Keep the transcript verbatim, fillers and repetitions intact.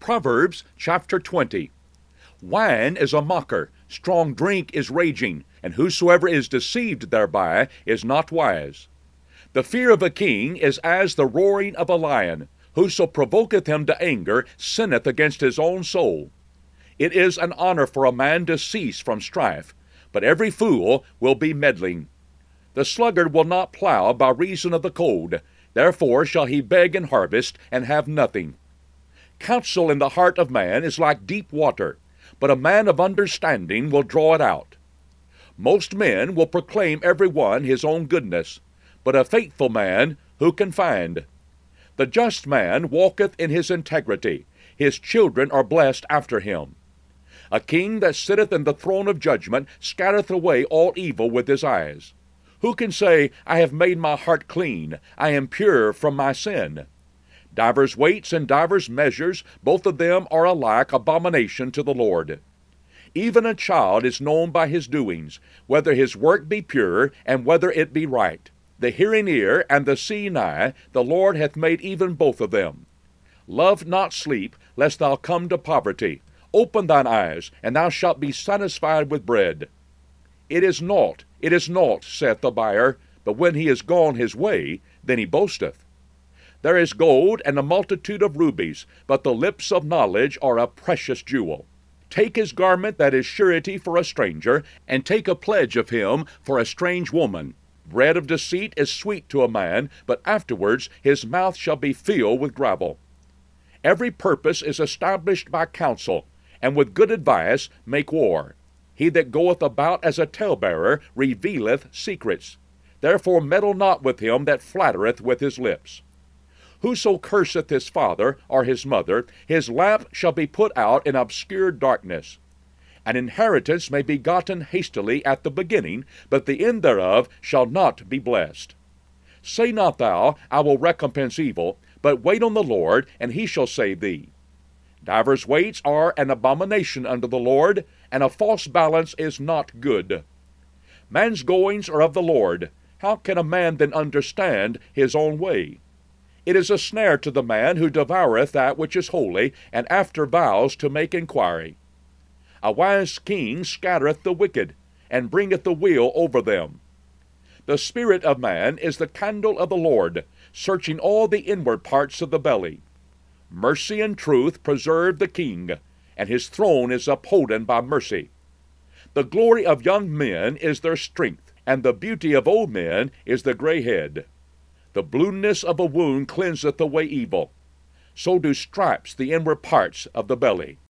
Proverbs chapter twenty. Wine is a mocker, strong drink is raging, and whosoever is deceived thereby is not wise. The fear of a king is as the roaring of a lion. Whoso provoketh him to anger sinneth against his own soul. It is an honor for a man to cease from strife, but every fool will be meddling. The sluggard will not plow by reason of the cold, therefore shall he beg in harvest, and have nothing. Counsel in the heart of man is like deep water, but a man of understanding will draw it out. Most men will proclaim every one his own goodness, but a faithful man who can find? The just man walketh in his integrity, his children are blessed after him. A king that sitteth in the throne of judgment scattereth away all evil with his eyes. Who can say, I have made my heart clean, I am pure from my sin? Divers weights and divers measures, both of them are alike abomination to the Lord. Even a child is known by his doings, whether his work be pure, and whether it be right. The hearing ear and the seeing eye, the Lord hath made even both of them. Love not sleep, lest thou come to poverty. Open thine eyes, and thou shalt be satisfied with bread. It is naught, it is naught, saith the buyer, but when he is gone his way, then he boasteth. There is gold and a multitude of rubies, but the lips of knowledge are a precious jewel. Take his garment that is surety for a stranger, and take a pledge of him for a strange woman. Bread of deceit is sweet to a man, but afterwards his mouth shall be filled with gravel. Every purpose is established by counsel, and with good advice make war. He that goeth about as a talebearer revealeth secrets. Therefore meddle not with him that flattereth with his lips. Whoso curseth his father or his mother, his lamp shall be put out in obscure darkness. An inheritance may be gotten hastily at the beginning, but the end thereof shall not be blessed. Say not thou, I will recompense evil, but wait on the Lord, and he shall save thee. Divers weights are an abomination unto the Lord, and a false balance is not good. Man's goings are of the Lord. How can a man then understand his own way? It is a snare to the man who devoureth that which is holy, and after vows to make inquiry. A wise king scattereth the wicked, and bringeth the weal over them. The spirit of man is the candle of the Lord, searching all the inward parts of the belly. Mercy and truth preserve the king, and his throne is upholden by mercy. The glory of young men is their strength, and the beauty of old men is the gray head. The blueness of a wound cleanseth away evil. So do stripes the inward parts of the belly.